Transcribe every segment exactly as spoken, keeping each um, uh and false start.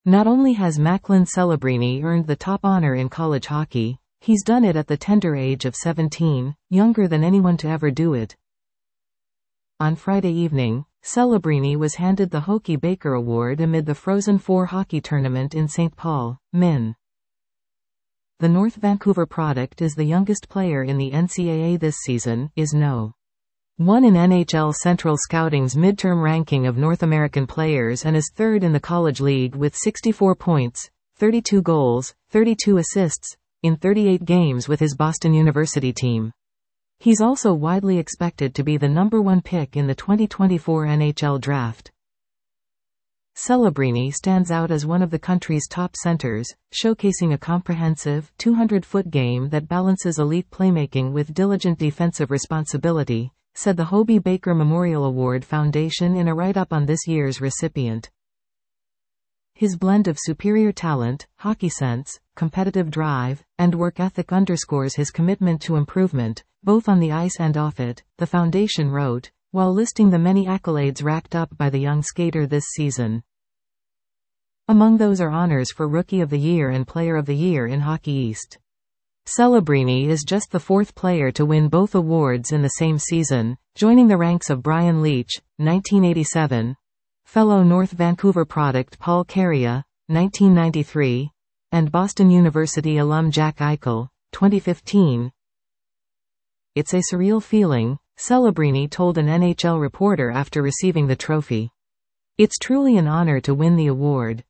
Not only has Macklin Celebrini earned the top honor in college hockey, he's done it at the tender age of seventeen, younger than anyone to ever do it. On Friday evening, Celebrini was handed the Hokie Baker Award amid the Frozen Four hockey tournament in Saint Paul, Min. The North Vancouver product is the youngest player in the N C A A this season, is no. one in N H L Central Scouting's midterm ranking of North American players and is third in the college league with sixty-four points, thirty-two goals, thirty-two assists, in thirty-eight games with his Boston University team. He's also widely expected to be the number one pick in the twenty twenty-four N H L draft. Celebrini stands out as one of the country's top centers, showcasing a comprehensive, two hundred foot game that balances elite playmaking with diligent defensive responsibility, said the Hobey Baker Memorial Award Foundation in a write-up on this year's recipient. His blend of superior talent, hockey sense, competitive drive, and work ethic underscores his commitment to improvement, both on the ice and off it, the foundation wrote, while listing the many accolades racked up by the young skater this season. Among those are honors for Rookie of the Year and Player of the Year in Hockey East. Celebrini is just the fourth player to win both awards in the same season, joining the ranks of Brian Leetch, nineteen eighty-seven, fellow North Vancouver product Paul Kariya, nineteen ninety-three, and Boston University alum Jack Eichel, twenty fifteen. It's a surreal feeling, Celebrini told an N H L reporter after receiving the trophy. It's truly an honor to win the award.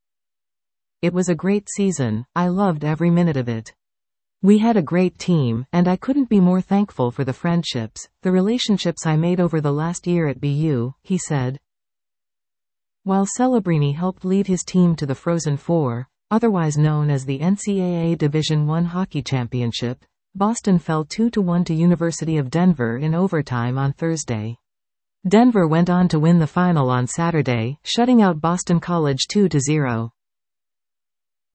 It was a great season, I loved every minute of it. We had a great team, and I couldn't be more thankful for the friendships, the relationships I made over the last year at B U, he said. While Celebrini helped lead his team to the Frozen Four, otherwise known as the N C A A Division one Hockey Championship, Boston fell two to one to University of Denver in overtime on Thursday. Denver went on to win the final on Saturday, shutting out Boston College two to zero.